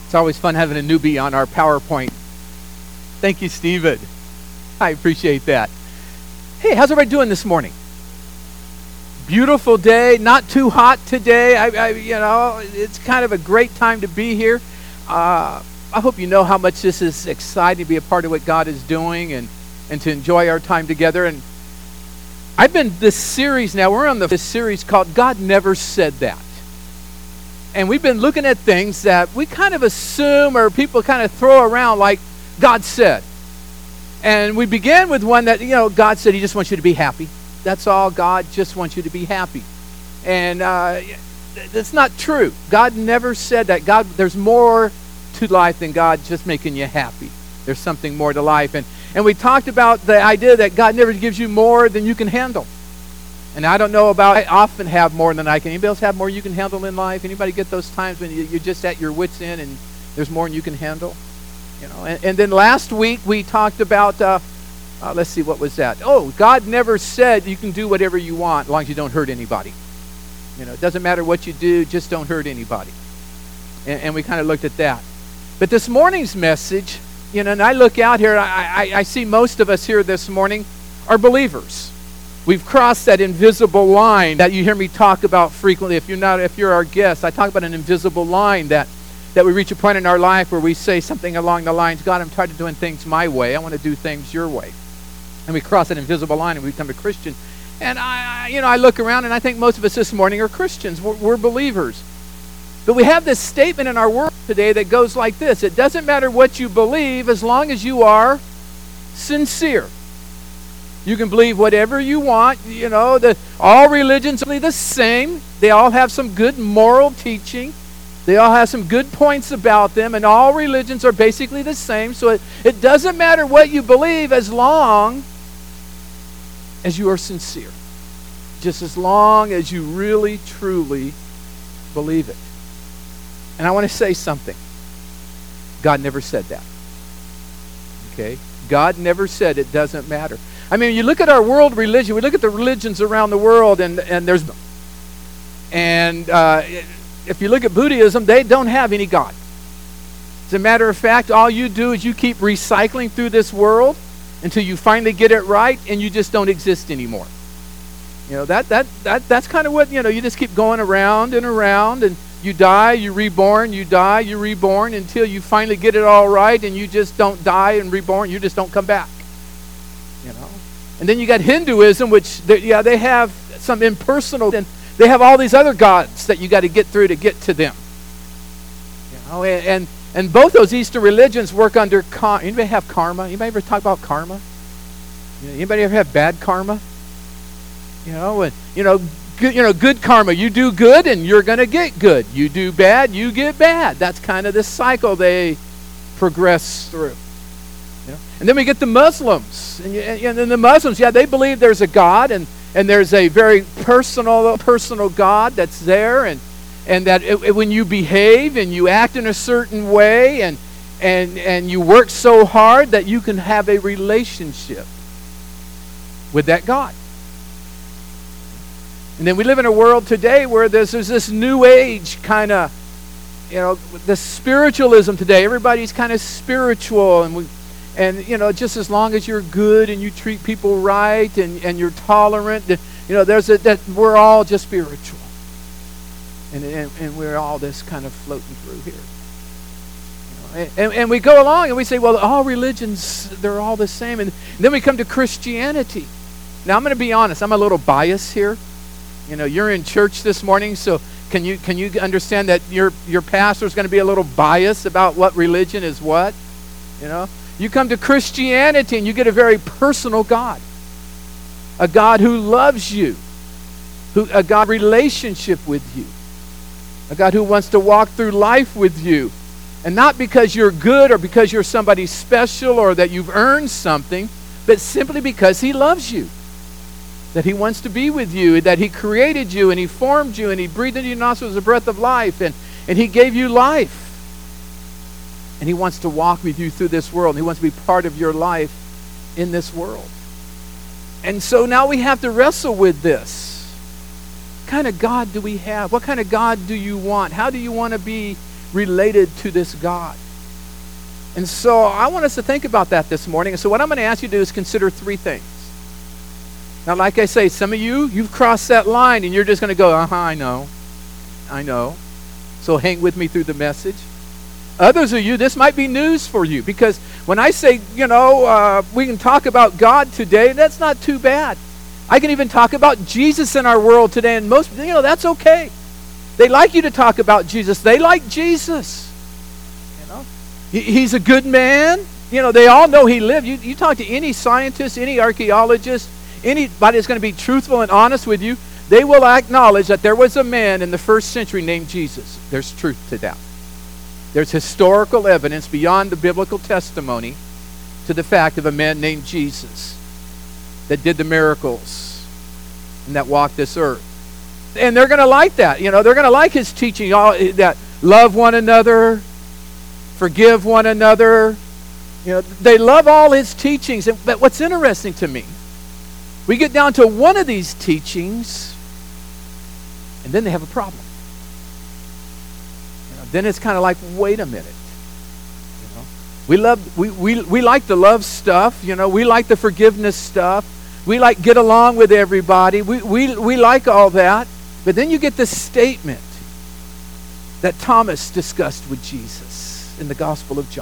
It's always fun having a newbie on our PowerPoint. Thank you, Stephen. I appreciate that. Hey, how's everybody doing this morning? Beautiful day, not too hot today. It's kind of a great time to be here. I hope you know how much this is exciting to be a part of what God is doing and to enjoy our time together. And I've been this series now, we're on this series called God Never Said That. And we've been looking at things that we kind of assume or people kind of throw around like God said. And we began with one that, God said He just wants you to be happy. That's all. God just wants you to be happy. And that's not true. God never said that. There's more to life than God just making you happy. There's something more to life. And we talked about the idea that God never gives you more than you can handle. And I don't know I often have more than I can. Anybody else have more you can handle in life? Anybody get those times when you're just at your wit's end and there's more than you can handle? And then last week we talked about, let's see, what was that? Oh, God never said you can do whatever you want as long as you don't hurt anybody. It doesn't matter what you do, just don't hurt anybody. And we kind of looked at that. But this morning's message, and I look out here, I see most of us here this morning are believers. We've crossed that invisible line that you hear me talk about frequently. If you're our guest, I talk about an invisible line that we reach a point in our life where we say something along the lines, God, I'm tired of doing things my way. I want to do things your way. And we cross that invisible line and we become a Christian. And I look around and I think most of us this morning are Christians. We're believers. But we have this statement in our world today that goes like this. It doesn't matter what you believe as long as you are sincere. You can believe whatever you want. All religions are the same. They all have some good moral teaching. They all have some good points about them, and all religions are basically the same. So it doesn't matter what you believe as long as you are sincere. Just as long as you really, truly believe it. And I want to say something. God never said that. Okay? God never said it doesn't matter. I mean, you look at our world religion, we look at the religions around the world, and if you look at Buddhism, they don't have any God. As a matter of fact, all you do is you keep recycling through this world until you finally get it right, and you just don't exist anymore. That's kind of what, you just keep going around and around, and you die, you're reborn, you die, you're reborn, until you finally get it all right, and you just don't die and reborn, you just don't come back. And then you got Hinduism, which, they have some impersonal, and they have all these other gods that you got to get through to get to them. And both those Eastern religions work under karma. Anybody have karma? Anybody ever talk about karma? Anybody ever have bad karma? Good karma. You do good and you're going to get good. You do bad, you get bad. That's kind of the cycle they progress through. And then we get the Muslims. And the Muslims, they believe there's a God and there's a very personal God that's there, and that when you behave and you act in a certain way and you work so hard that you can have a relationship with that God. And then we live in a world today where there's this new age kind of, the spiritualism today. Everybody's kind of spiritual, and just as long as you're good and you treat people right and you're tolerant, that we're all just spiritual. And we're all this kind of floating through here. And we go along and we say, well, all religions, they're all the same. And then we come to Christianity. Now, I'm going to be honest. I'm a little biased here. You're in church this morning, so can you understand that your pastor's going to be a little biased about what religion is what? You come to Christianity and you get a very personal God. A God who loves you. A God relationship with you. A God who wants to walk through life with you. And not because you're good or because you're somebody special or that you've earned something, but simply because He loves you. That He wants to be with you, that He created you and He formed you and He breathed into your nostrils the breath of life and He gave you life. And He wants to walk with you through this world. And He wants to be part of your life in this world. And so now we have to wrestle with this. What kind of God do we have? What kind of God do you want? How do you want to be related to this God. And so I want us to think about that this morning. And so what I'm going to ask you to do is consider three things. Now, like I say, some of you, you've crossed that line and you're just going to go, I know. So hang with me through the message. Others of you, this might be news for you, because when I say, we can talk about God today, that's not too bad. I can even talk about Jesus in our world today, and most, that's okay. They like you to talk about Jesus. They like Jesus. He's a good man. They all know he lived. You talk to any scientist, any archaeologist, anybody that's going to be truthful and honest with you, they will acknowledge that there was a man in the first century named Jesus. There's truth to that. There's historical evidence beyond the biblical testimony to the fact of a man named Jesus that did the miracles and that walked this earth. And they're going to like that. They're going to like his teaching, that love one another, forgive one another. They love all his teachings. But what's interesting to me, we get down to one of these teachings, and then they have a problem. Then it's kind of like, wait a minute. We like the love stuff. We like the forgiveness stuff. We like get along with everybody. We like all that. But then you get this statement that Thomas discussed with Jesus in the Gospel of John.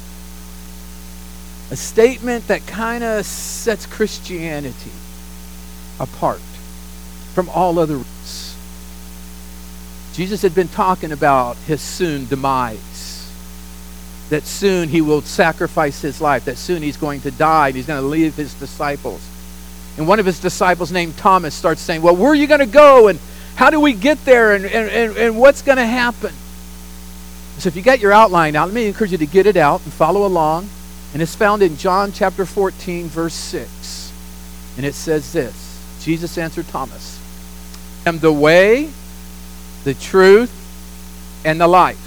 A statement that kind of sets Christianity apart from all other roots. Jesus had been talking about his soon demise, that soon he will sacrifice his life, that soon he's going to die, and he's going to leave his disciples. And one of his disciples named Thomas starts saying, well, where are you going to go, and how do we get there, and what's going to happen? So if you got your outline out, let me encourage you to get it out and follow along. And it's found in John chapter 14, verse 6. And it says this, Jesus answered Thomas, I am the way, the truth, and the life.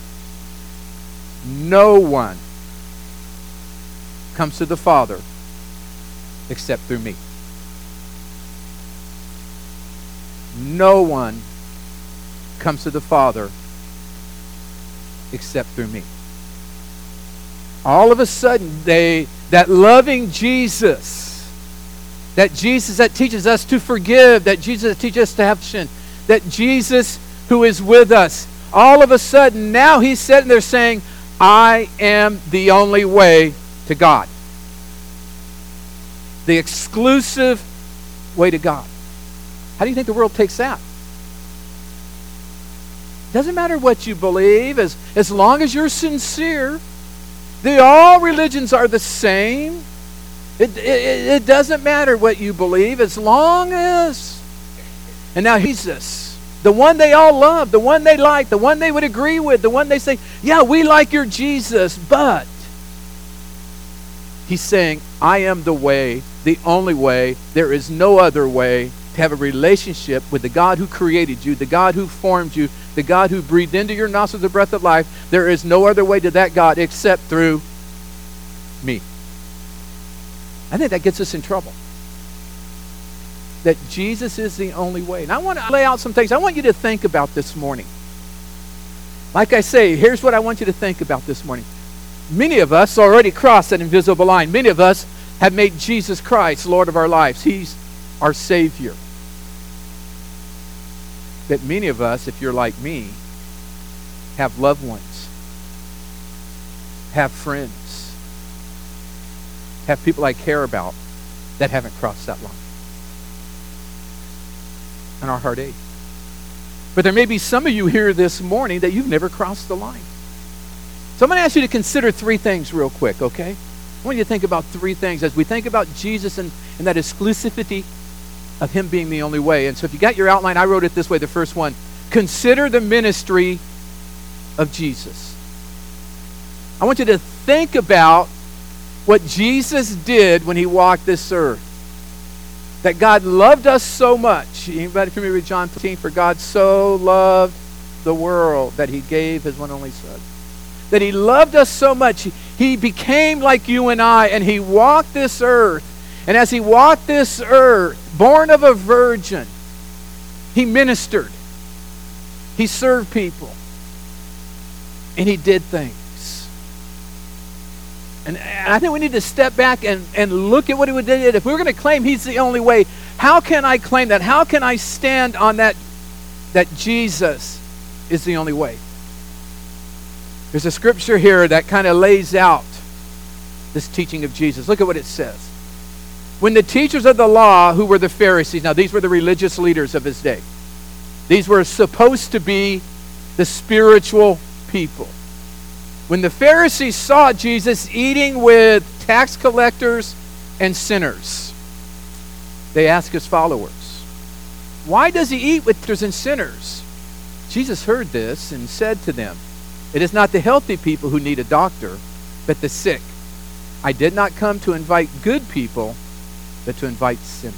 No one comes to the Father except through me. No one comes to the Father except through me. All of a sudden, that loving Jesus, that Jesus that teaches us to forgive, that Jesus that teaches us to have sin, that Jesus who is with us, all of a sudden now he's sitting there saying, I am the only way to God. The exclusive way to God. How do you think the world takes that? Doesn't matter what you believe, as long as you're sincere. All religions are the same. It doesn't matter what you believe, as long as. And now Jesus, the one they all love, the one they like, the one they would agree with, the one they say, yeah, we like your Jesus, but he's saying, I am the way, the only way. There is no other way to have a relationship with the God who created you, the God who formed you, the God who breathed into your nostrils the breath of life. There is no other way to that God except through me. I think that gets us in trouble. That Jesus is the only way. And I want to lay out some things I want you to think about this morning. Like I say, here's what I want you to think about this morning. Many of us already crossed that invisible line. Many of us have made Jesus Christ Lord of our lives. He's our Savior. But many of us, if you're like me, have loved ones, have friends, have people I care about that haven't crossed that line. And our heart aches. But there may be some of you here this morning that you've never crossed the line. So I'm going to ask you to consider three things real quick, okay? I want you to think about three things as we think about Jesus and that exclusivity of him being the only way. And so if you got your outline, I wrote it this way, the first one. Consider the ministry of Jesus. I want you to think about what Jesus did when he walked this earth. That God loved us so much. Anybody familiar with John 15? For God so loved the world that he gave his one and only Son. That he loved us so much. He became like you and I, and he walked this earth. And as he walked this earth, born of a virgin, he ministered. He served people. And he did things. And I think we need to step back and look at what he did. If we're going to claim he's the only way, how can I claim that? How can I stand on that Jesus is the only way? There's a scripture here that kind of lays out this teaching of Jesus. Look at what it says. When the teachers of the law, who were the Pharisees, now these were the religious leaders of his day. These were supposed to be the spiritual people. When the Pharisees saw Jesus eating with tax collectors and sinners, they asked his followers, "Why does he eat with sinners and sinners?" Jesus heard this and said to them, "It is not the healthy people who need a doctor, but the sick. I did not come to invite good people, but to invite sinners."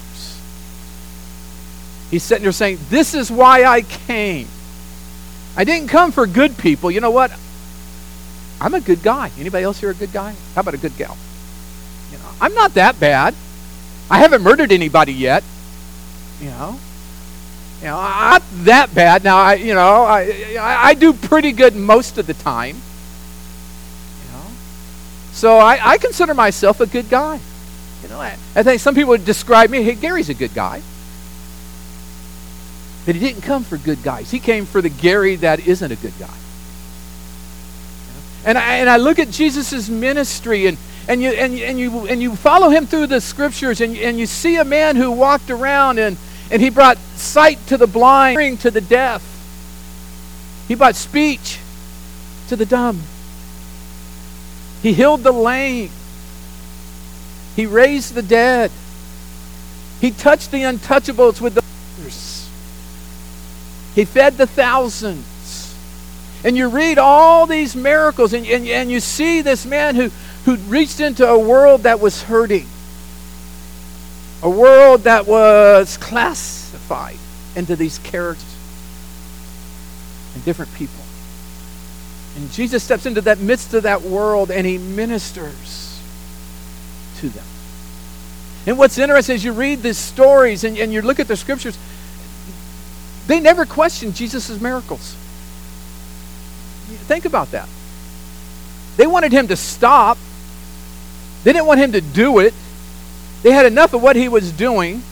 He's sitting there saying, this is why I came. I didn't come for good people. You know what? I'm a good guy. Anybody else here a good guy? How about a good gal? You know, I'm not that bad. I haven't murdered anybody yet. You know, I'm not that bad. Now, I do pretty good most of the time. You know, so I consider myself a good guy. You know, I think some people would describe me, hey, Gary's a good guy. But he didn't come for good guys. He came for the Gary that isn't a good guy. And I look at Jesus' ministry, and you follow him through the scriptures, and you see a man who walked around and he brought sight to the blind, hearing to the deaf. He brought speech to the dumb. He healed the lame. He raised the dead. He touched the untouchables with the lepers. He fed the thousands. And you read all these miracles, and you see this man who reached into a world that was hurting. A world that was classified into these characters and different people. And Jesus steps into that midst of that world, and he ministers to them. And what's interesting is you read these stories and you look at the scriptures, they never questioned Jesus' miracles. Think about that. They wanted him to stop. They didn't want him to do it. They had enough of what he was doing.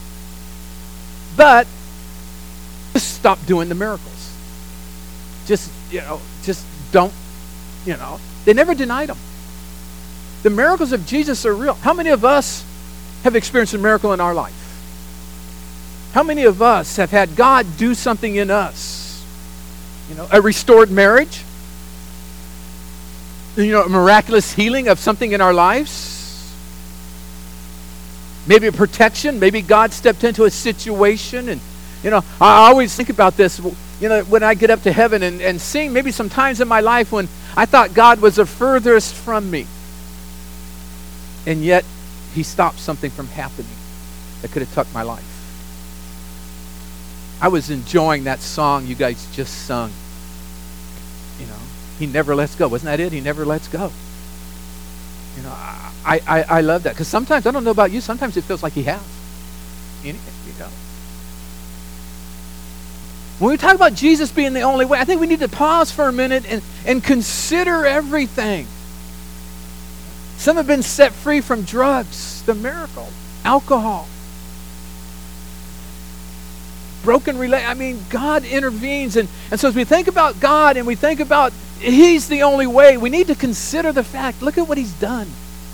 But just stop doing the miracles. Just don't, They never denied them. The miracles of Jesus are real. How many of us have experienced a miracle in our life? How many of us have had God do something in us? A restored marriage? A miraculous healing of something in our lives? Maybe a protection? Maybe God stepped into a situation. And, I always think about this, when I get up to heaven and sing, maybe some times in my life when I thought God was the furthest from me. And yet, he stopped something from happening that could have took my life. I was enjoying that song you guys just sung. He never lets go. Wasn't that it? He never lets go. I love that. Because sometimes, I don't know about you, sometimes it feels like he has. When we talk about Jesus being the only way, I think we need to pause for a minute and consider everything. Some have been set free from drugs, the miracle, alcohol, broken God intervenes. And so as we think about God and we think about he's the only way, we need to consider the fact, look at what he's done.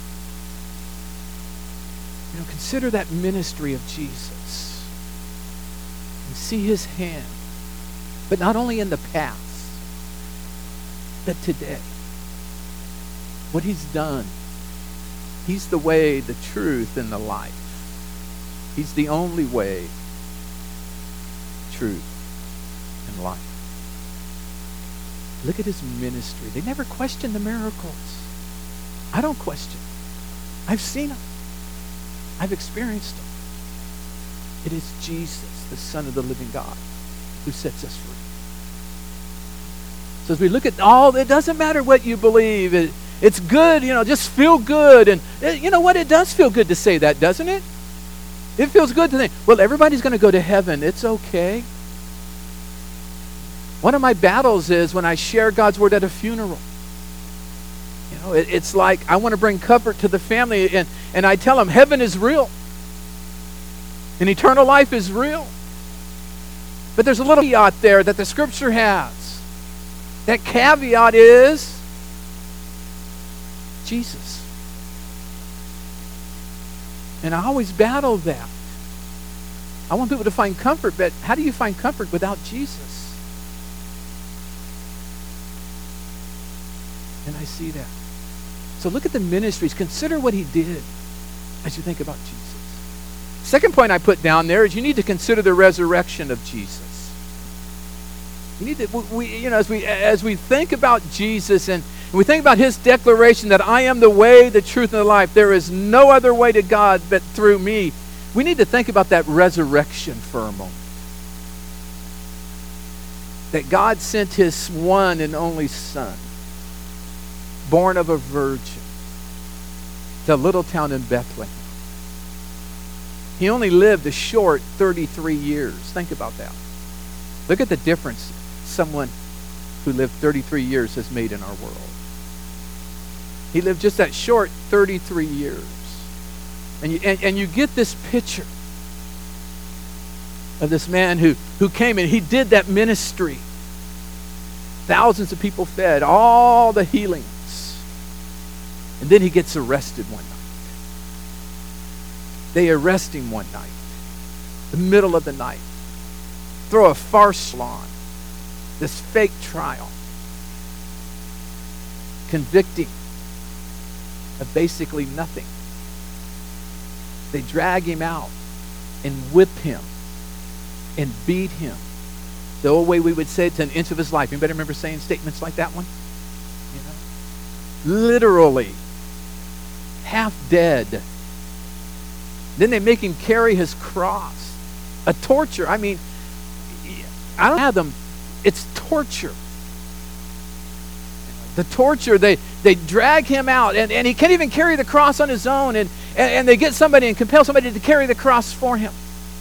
Consider that ministry of Jesus and see his hand. But not only in the past, but today. What he's done. He's the way, the truth, and the life. He's the only way, truth, and life. Look at his ministry. They never questioned the miracles. I don't question. I've seen them. I've experienced them. It is Jesus, the Son of the living God, who sets us free. So as we look at all, it doesn't matter what you believe. It's good, just feel good. And you know what? It does feel good to say that, doesn't it? It feels good to think, well, everybody's going to go to heaven. It's okay. One of my battles is when I share God's word at a funeral. You know, it's like I want to bring comfort to the family, and I tell them heaven is real. And eternal life is real. But there's a little caveat there that the scripture has. That caveat is Jesus. And I always battle that. I want people to find comfort, but how do you find comfort without Jesus? And I see that. So look at the ministries. Consider what he did as you think about Jesus. Second point I put down there is you need to consider the resurrection of Jesus. You need to, as we think about Jesus and we think about his declaration that I am the way, the truth, and the life, there is no other way to God but through me. We need to think about that resurrection for a moment. That God sent his one and only Son, born of a virgin, to a little town in Bethlehem. He only lived a short 33 years. Think about that. Look at the difference someone who lived 33 years has made in our world. He lived just that short 33 years. And you get this picture of this man who came and he did that ministry. Thousands of people fed, all the healings. And then he gets arrested one night. They arrest him one night, the middle of the night. Throw a farce on this fake trial. Convict him of basically nothing. They drag him out and whip him and beat him. The old way we would say it, to an inch of his life. Anybody remember saying statements like that one? You know? Literally. Half dead. Then they make him carry his cross. A torture. I mean, I don't have them. It's torture. The torture, they drag him out, and he can't even carry the cross on his own, and they get somebody and compel somebody to carry the cross for him.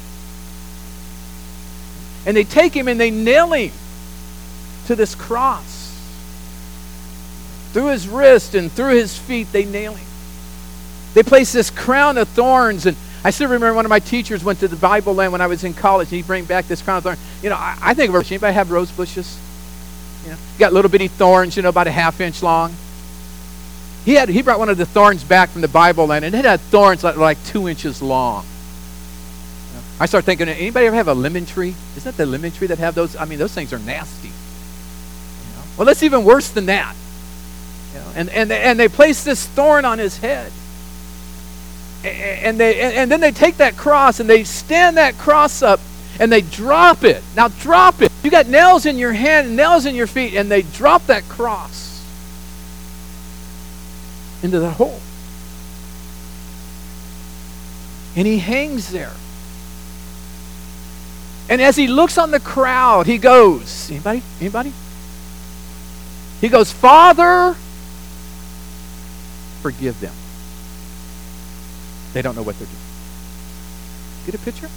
And they take him and they nail him to this cross. Through his wrist and through his feet, they nail him. They place this crown of thorns, and I still remember one of my teachers went to the Bible land when I was in college, and he'd bring back this crown of thorns. You know, I think of rose. Anybody have rose bushes? You know, got little bitty thorns, about a half-inch long. He brought one of the thorns back from the Bible land, and it had thorns like 2 inches long. I start thinking, anybody ever have a lemon tree? Isn't that the lemon tree that have those? I mean, those things are nasty. Well, that's even worse than that. And they place this thorn on his head. And then they take that cross and they stand that cross up and they drop it. Now drop it. You got nails in your hand and nails in your feet, and they drop that cross into the hole. And he hangs there. And as he looks on the crowd, he goes, anybody? He goes, Father, forgive them. They don't know what they're doing. Get a picture?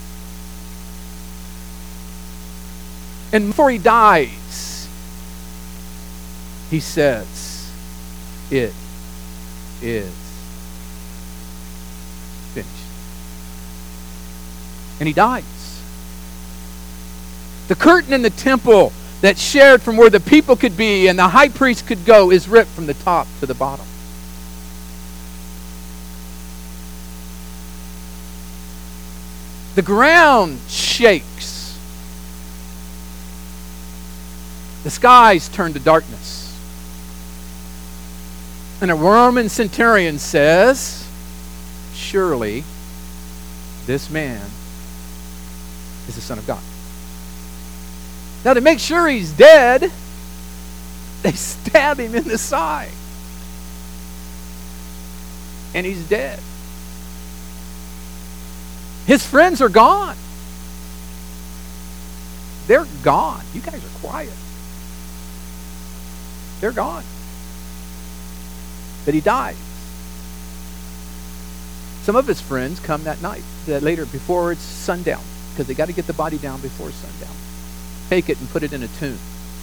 And before he dies, he says, it is finished. And he dies. The curtain in the temple that shared from where the people could be and the high priest could go is ripped from the top to the bottom. The ground shakes. The skies turn to darkness. And a Roman centurion says, surely this man is the Son of God. Now, to make sure he's dead, they stab him in the side. And he's dead. His friends are gone. They're gone. You guys are quiet. They're gone. But he dies. Some of his friends come that night, later, before it's sundown, because they got to get the body down before sundown. Take it and put it in a tomb.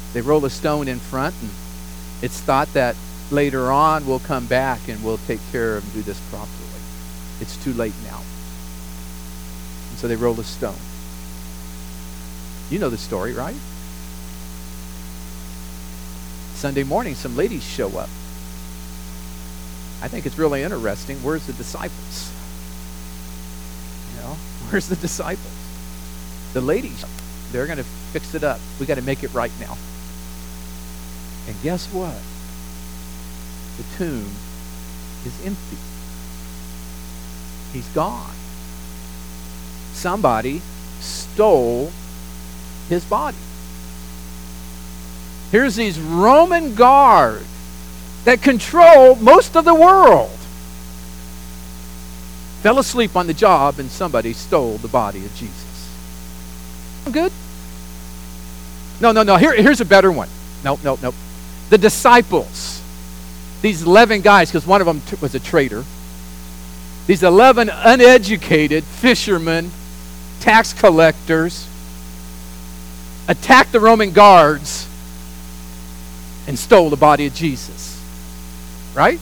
They roll a stone in front, and it's thought that later on we'll come back and we'll take care of and do this properly. It's too late now. And so they roll a stone. You know the story, right? Sunday morning, some ladies show up. I think it's really interesting. Where's the disciples? You know, where's the disciples? The ladies, they're going to fix it up. We got to make it right now. And guess what? The tomb is empty. He's gone. Somebody stole his body. Here's these Roman guards that control most of the world. Fell asleep on the job and somebody stole the body of Jesus. Good? No. Here's a better one. Nope. The disciples. These 11 guys, because one of them was a traitor. These 11 uneducated fishermen, tax collectors, attacked the Roman guards and stole the body of Jesus. Right?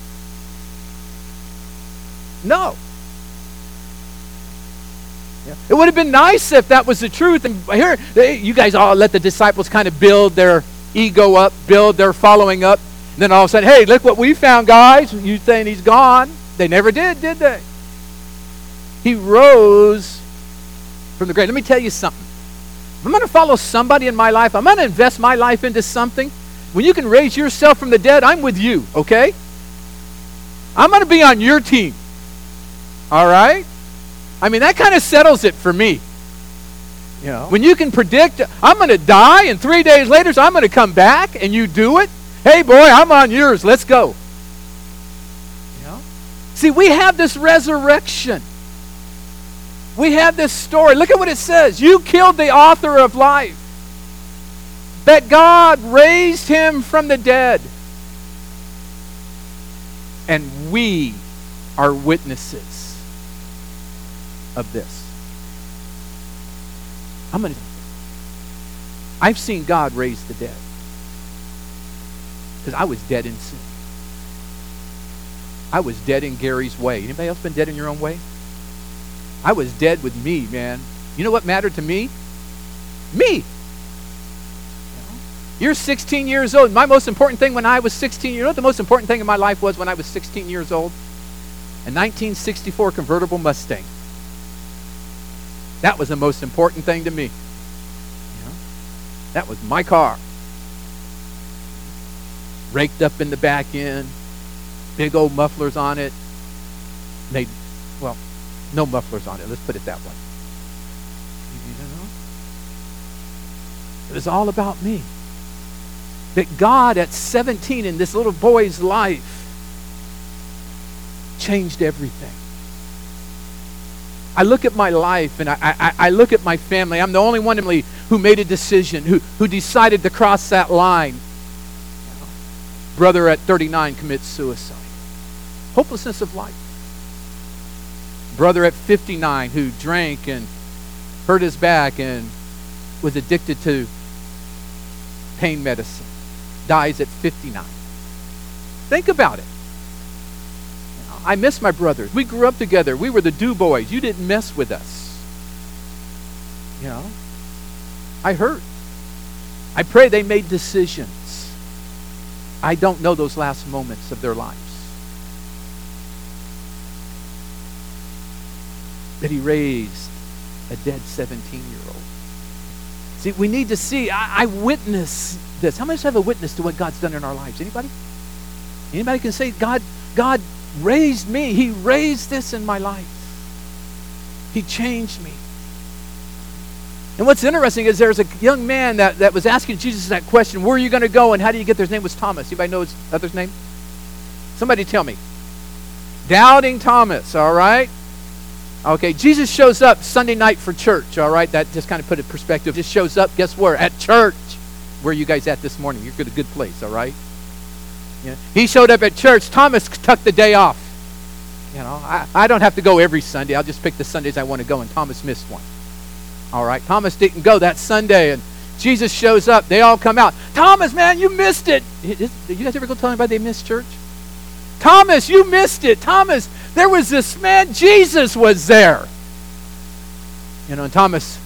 No. Yeah. It would have been nice if that was the truth. And here, you guys all let the disciples kind of build their ego up, build their following up. And then all of a sudden, hey, look what we found, guys. You saying he's gone. They never did they? He rose from the grave. Let me tell you something. If I'm going to follow somebody in my life, I'm going to invest my life into something. When you can raise yourself from the dead, I'm with you, okay? I'm going to be on your team. All right? I mean, that kind of settles it for me. You know, when you can predict, I'm going to die, and 3 days later, so I'm going to come back, and you do it. Hey, boy, I'm on yours. Let's go. You know? See, we have this resurrection. We have this story. Look at what it says. You killed the author of life. That God raised him from the dead. And we are witnesses of this. I've seen God raise the dead. Because I was dead in sin. I was dead in Gary's way. Anybody else been dead in your own way? I was dead with me, man. You know what mattered to me? Me. You're 16 years old. My most important thing when I was 16, you know what the most important thing in my life was when I was 16 years old? A 1964 convertible Mustang. That was the most important thing to me. You know? That was my car. Raked up in the back end, big old mufflers on it. No mufflers on it. Let's put it that way. You know? It was all about me. That God at 17 in this little boy's life changed everything. I look at my life and I look at my family. I'm the only one who made a decision, who decided to cross that line. Brother at 39 commits suicide. Hopelessness of life. Brother at 59 who drank and hurt his back and was addicted to pain medicine. Dies at 59. Think about it. I miss my brothers. We grew up together. We were the do boys. You didn't mess with us. You know? I hurt. I pray they made decisions. I don't know those last moments of their lives. That he raised a dead 17-year-old. See, we need to see. I witness this. How many of us have a witness to what God's done in our lives? Anybody? Anybody can say, God raised me. He raised this in my life. He changed me. And what's interesting is there's a young man that was asking Jesus that question, where are you going to go and how do you get there? His name was Thomas. Anybody know his other's name? Somebody tell me. Doubting Thomas, all right? Okay, Jesus shows up Sunday night for church, all right? That just kind of put it in perspective. Just shows up, guess where? At church. Where are you guys at this morning? You're at a good place, all right? Yeah. He showed up at church. Thomas took the day off. You know, I don't have to go every Sunday. I'll just pick the Sundays I want to go, and Thomas missed one. All right, Thomas didn't go that Sunday, and Jesus shows up. They all come out. Thomas, man, you missed it. Did you guys ever go tell anybody they missed church? Thomas, you missed it. Thomas, there was this man. Jesus was there. And Thomas,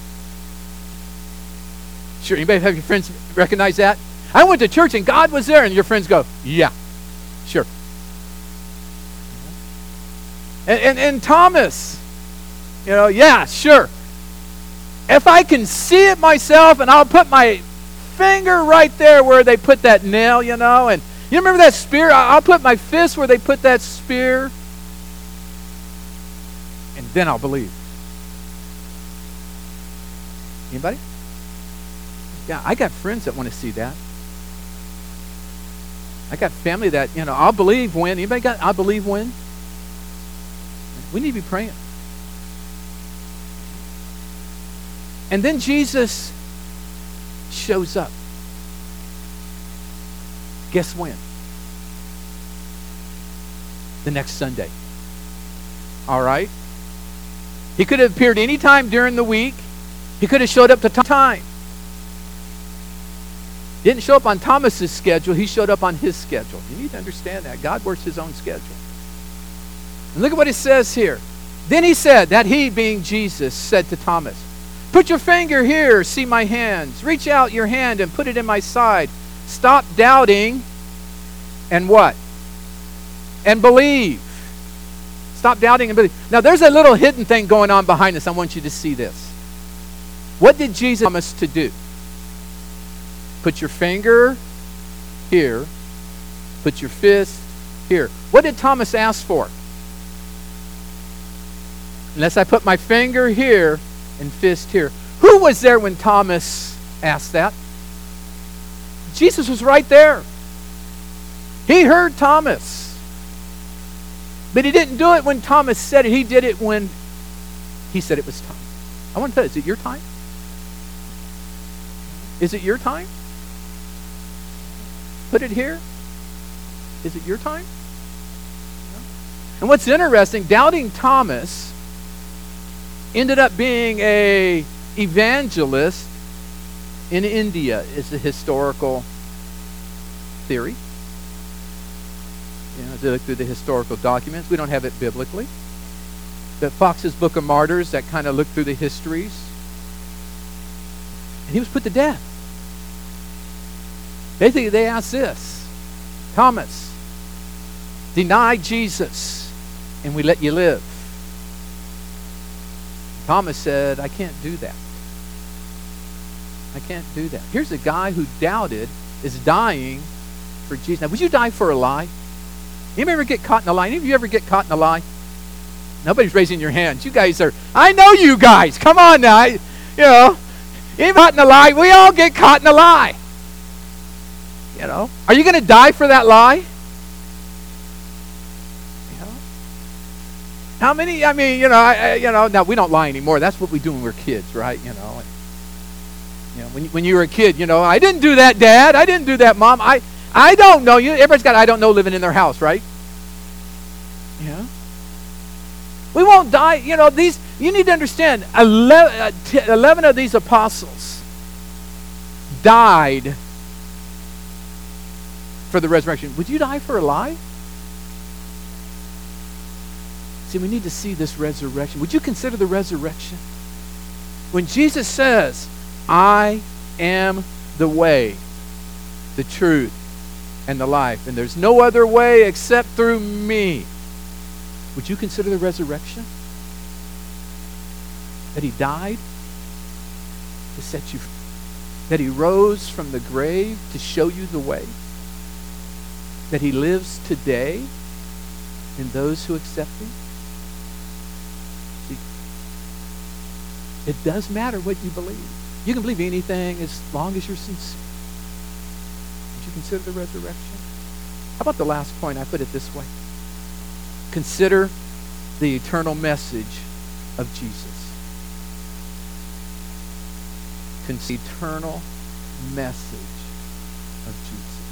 sure, anybody have your friends recognize that? I went to church and God was there, and your friends go, yeah, sure. And Thomas, yeah, sure. If I can see it myself, and I'll put my finger right there where they put that nail, and you remember that spear? I'll put my fist where they put that spear, and then I'll believe. Anybody? Yeah, I got friends that want to see that. I got family that, I'll believe when. Anybody got I'll believe when? We need to be praying. And then Jesus shows up. Guess when? The next Sunday. All right? He could have appeared any time during the week. He could have showed up to time. He didn't show up on Thomas's schedule. He showed up on his schedule. You need to understand that. God works his own schedule. And look at what it says here. Then he said, that he, being Jesus, said to Thomas, put your finger here, see my hands. Reach out your hand and put it in my side. Stop doubting and what? And believe. Stop doubting and believe. Now there's a little hidden thing going on behind this. I want you to see this. What did Jesus promise to do? Put your finger here. Put your fist here. What did Thomas ask for? Unless I put my finger here and fist here. Who was there when Thomas asked that? Jesus was right there. He heard Thomas. But he didn't do it when Thomas said it. He did it when he said it was time. I want to tell you, is it your time? Is it your time? Put it here. Is it your time? And what's interesting, doubting Thomas ended up being a evangelist in India. Is a historical theory. As they look through the historical documents, we don't have it biblically. But Fox's Book of Martyrs, that kind of looked through the histories. And he was put to death. Basically, they asked this: Thomas, deny Jesus, and we let you live. Thomas said, I can't do that. I can't do that. Here's a guy who doubted, is dying for Jesus. Now, would you die for a lie? Anybody ever get caught in a lie? Any of you ever get caught in a lie? Nobody's raising your hands. You guys are, I know you guys. Come on now. Even caught in a lie. We all get caught in a lie. Are you going to die for that lie? How many? I mean, now we don't lie anymore. That's what we do when we're kids, right? When you were a kid, I didn't do that, Dad. I didn't do that, Mom. I don't know. Everybody's got I don't know living in their house, right? Yeah. We won't die. You need to understand, 11 of these apostles died for the resurrection. Would you die for a lie? See, we need to see this resurrection. Would you consider the resurrection? When Jesus says, I am the way, the truth, and the life, and there's no other way except through me, would you consider the resurrection? That he died to set you free. That he rose from the grave to show you the way. That he lives today in those who accept him. See, it does matter what you believe. You can believe anything as long as you're sincere. Would you consider the resurrection? How about the last point? I put it this way. Consider the eternal message of Jesus. The eternal message of Jesus.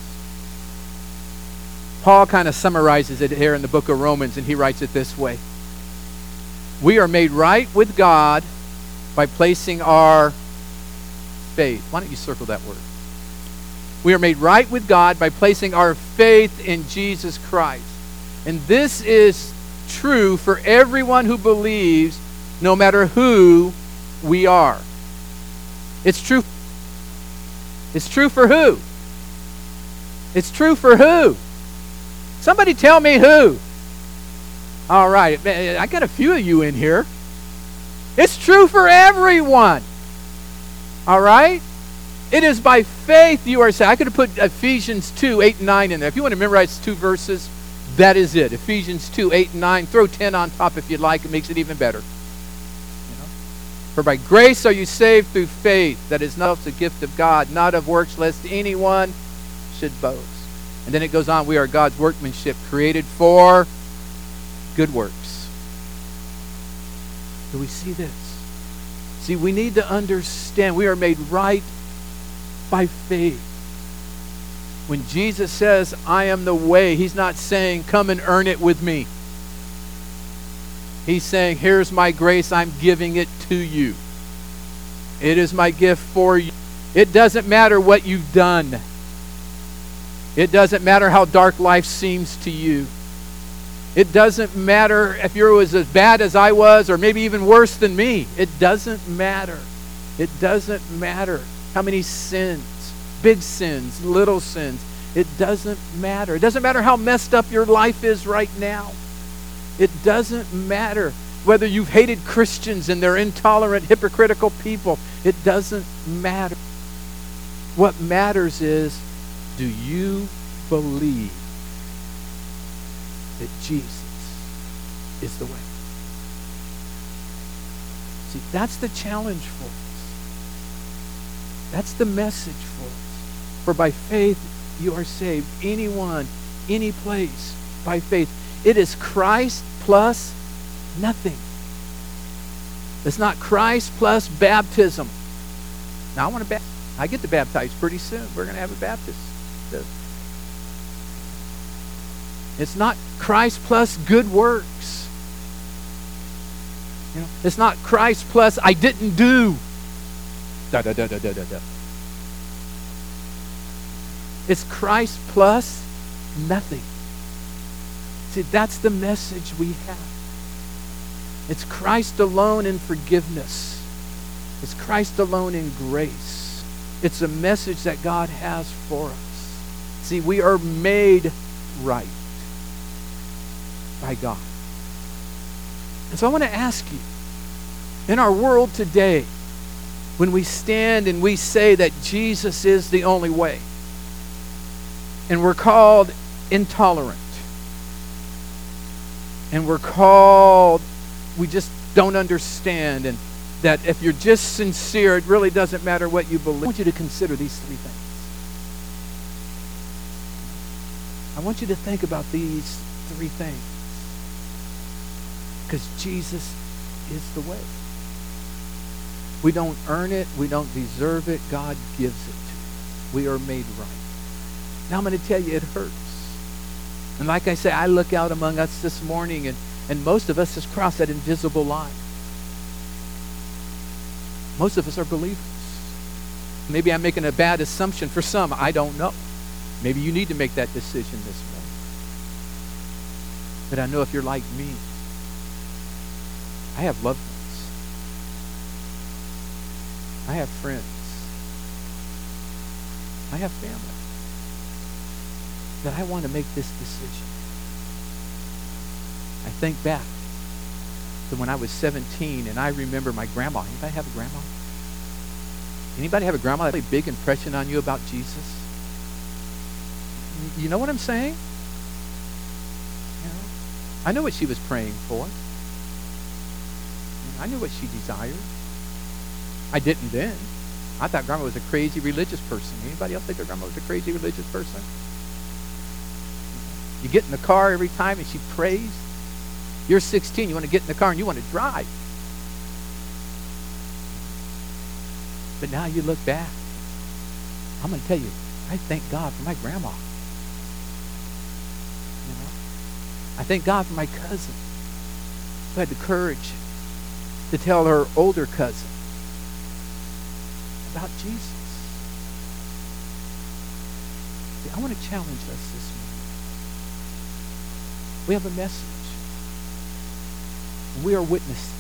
Paul kind of summarizes it here in the book of Romans, and he writes it this way. We are made right with God by placing our faith. Why don't you circle that word? We are made right with God by placing our faith in Jesus Christ. And this is true for everyone who believes, no matter who we are. It's true. It's true for who? It's true for who? Somebody tell me who. All right, I got a few of you in here. It's true for everyone. All right? It is by faith you are saved. I could have put Ephesians 2, 8 and 9 in there. If you want to memorize 2 verses, that is it. Ephesians 2, 8 and 9. Throw 10 on top if you'd like. It makes it even better. For by grace are you saved through faith. That is not the gift of God, not of works, lest anyone should boast. And then it goes on, we are God's workmanship, created for good works. Do we see this? See, we need to understand we are made right by faith. When Jesus says, I am the way, he's not saying, come and earn it with me. He's saying, here's my grace, I'm giving it to you. It is my gift for you. It doesn't matter what you've done. It doesn't matter how dark life seems to you. It doesn't matter if you're as bad as I was or maybe even worse than me. It doesn't matter. It doesn't matter how many sins, big sins, little sins. It doesn't matter. It doesn't matter how messed up your life is right now. It doesn't matter whether you've hated Christians and they're intolerant, hypocritical people. It doesn't matter. What matters is, do you believe that Jesus is the way? See, that's the challenge for us. That's the message for us. For by faith you are saved. Anyone, any place, by faith. It is Christ plus nothing. It's not Christ plus baptism. Now I get to baptize pretty soon. We're going to have a baptist. It's not Christ plus good works. You know, it's not Christ plus I didn't do. It's Christ plus nothing. See, that's the message we have. It's Christ alone in forgiveness. It's Christ alone in grace. It's a message that God has for us. See, we are made right by God. And so I want to ask you, in our world today, when we stand and we say that Jesus is the only way, and we're called intolerant, and we're called, we just don't understand, and that if you're just sincere, it really doesn't matter what you believe. I want you to consider these three things. I want you to think about these three things. Because Jesus is the way. We don't earn it. We don't deserve it. God gives it to us. We are made right. Now I'm going to tell you, it hurts. And like I say, I look out among us this morning, and most of us has crossed that invisible line. Most of us are believers. Maybe I'm making a bad assumption for some. I don't know. Maybe you need to make that decision this morning. But I know if you're like me, I have loved ones. I have friends. I have family. That I want to make this decision. I think back to when I was 17 and I remember my grandma. Anybody have a grandma? Anybody have a grandma that made a big impression on you about Jesus? You know what I'm saying? You know, I know what she was praying for. I knew what she desired. I didn't then. I thought grandma was a crazy religious person. Anybody else think their grandma was a crazy religious person? You get in the car every time and she prays. You're 16, you want to get in the car and you want to drive. But now you look back. I'm going to tell you, I thank God for my grandma. You know? I thank God for my cousin who had the courage to tell her older cousin about Jesus. See, I want to challenge us this morning. We have a message. We are witnesses.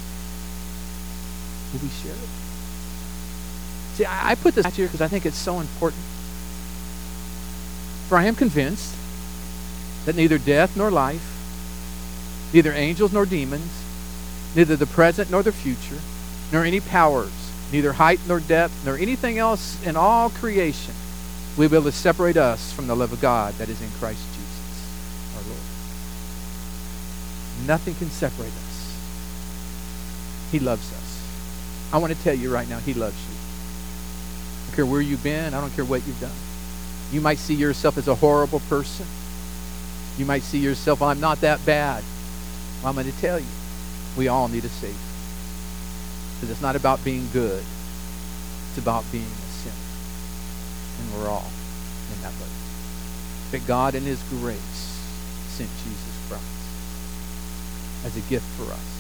Will we share it? See, I put this here because I think it's so important. For I am convinced that neither death nor life, neither angels nor demons, neither the present nor the future, nor any powers, neither height nor depth, nor anything else in all creation will be able to separate us from the love of God that is in Christ Jesus, our Lord. Nothing can separate us. He loves us. I want to tell you right now, He loves you. I don't care where you've been. I don't care what you've done. You might see yourself as a horrible person. You might see yourself, well, I'm not that bad. Well, I'm going to tell you, we all need a Savior. Because it's not about being good. It's about being a sinner. And we're all in that boat. But God in His grace sent Jesus Christ as a gift for us.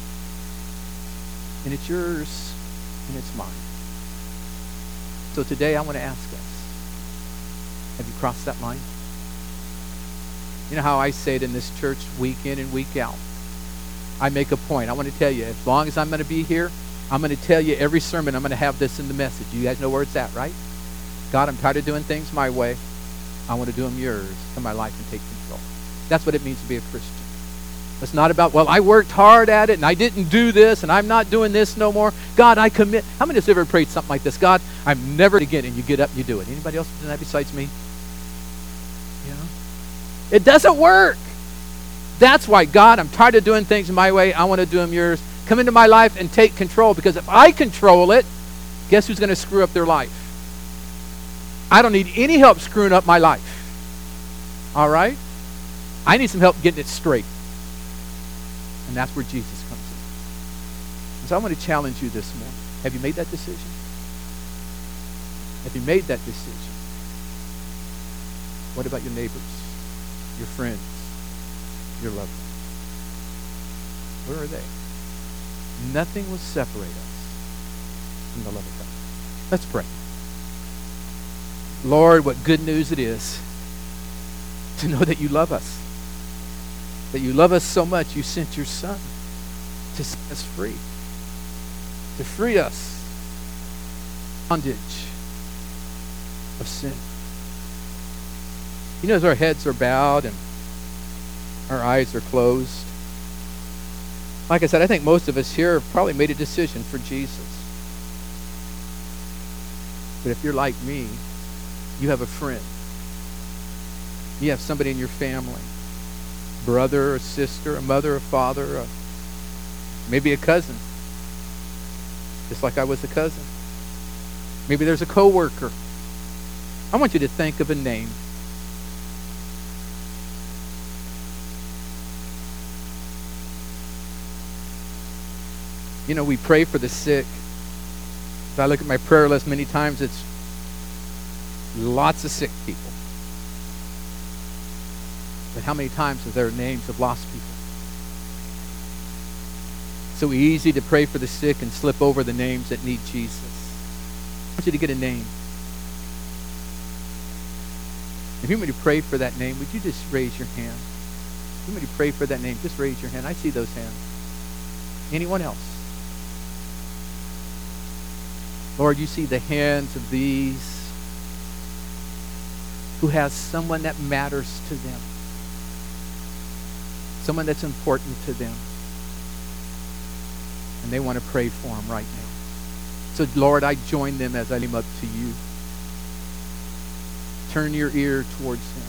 And it's yours and it's mine. So today I want to ask us, have you crossed that line? You know how I say it in this church week in and week out? I make a point. I want to tell you, as long as I'm going to be here, I'm going to tell you every sermon, I'm going to have this in the message. You guys know where it's at, right? God, I'm tired of doing things my way. I want to do them yours in my life and take control. That's what it means to be a Christian. It's not about, well, I worked hard at it and I didn't do this and I'm not doing this no more. God, I commit. How many of us ever prayed something like this? God, I'm never again, and you get up and you do it. Anybody else doing that besides me? You know? It doesn't work. That's why, God, I'm tired of doing things my way. I want to do them yours. Come into my life and take control, because if I control it, guess who's going to screw up their life? I don't need any help screwing up my life. All right? I need some help getting it straight. And that's where Jesus comes in. And so I want to challenge you this morning. Have you made that decision? Have you made that decision? What about your neighbors, your friends, your loved ones? Where are they? Nothing will separate us from the love of God. Let's pray. Lord, what good news it is to know that you love us. That you love us so much, you sent your Son to set us free. To free us from bondage of sin. You know, as our heads are bowed and our eyes are closed, like I said, I think most of us here have probably made a decision for Jesus. But if you're like me, you have a friend. You have somebody in your family. Brother, a sister, a mother, a father, maybe a cousin. Just like I was a cousin. Maybe there's a coworker. I want you to think of a name. You know, we pray for the sick. If I look at my prayer list, many times it's lots of sick people. But how many times are there names of lost people? So easy to pray for the sick and slip over the names that need Jesus. I want you to get a name. If you want me to pray for that name, would you just raise your hand? If you want me to pray for that name, just raise your hand. I see those hands. Anyone else? Lord, you see the hands of these who has someone that matters to them. Someone that's important to them. And they want to pray for them right now. So, Lord, I join them as I lean up to you. Turn your ear towards them.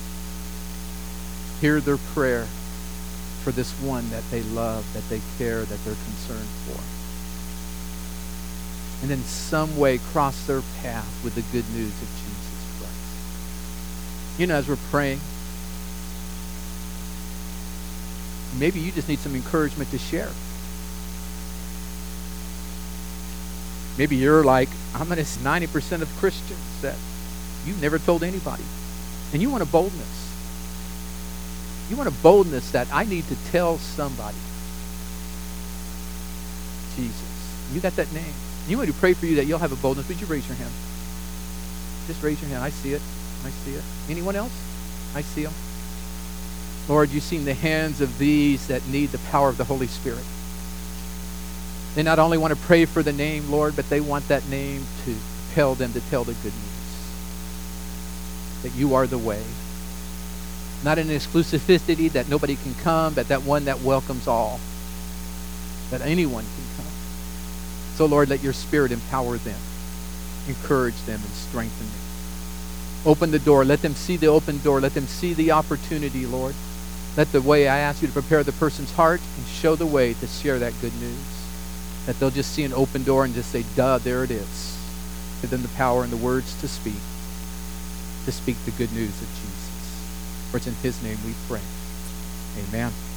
Hear their prayer for this one that they love, that they care, that they're concerned for. And in some way cross their path with the good news of Jesus Christ. You know, as we're praying, maybe you just need some encouragement to share. Maybe you're like, I'm going to 90% of Christians that you've never told anybody. And you want a boldness. You want a boldness that I need to tell somebody. Jesus. You got that name. You want to pray for you that you'll have a boldness. Would you raise your hand? Just raise your hand. I see it. I see it. Anyone else? I see them. Lord, you've seen the hands of these that need the power of the Holy Spirit. They not only want to pray for the name, Lord, but they want that name to propel them to tell the good news. That you are the way. Not an exclusivity that nobody can come, but that one that welcomes all. That anyone can come. So, Lord, let your Spirit empower them, encourage them, and strengthen them. Open the door. Let them see the open door. Let them see the opportunity, Lord. Let the way I ask you to prepare the person's heart and show the way to share that good news. That they'll just see an open door and just say, duh, there it is. Give them the power and the words to speak the good news of Jesus. For it's in his name we pray. Amen.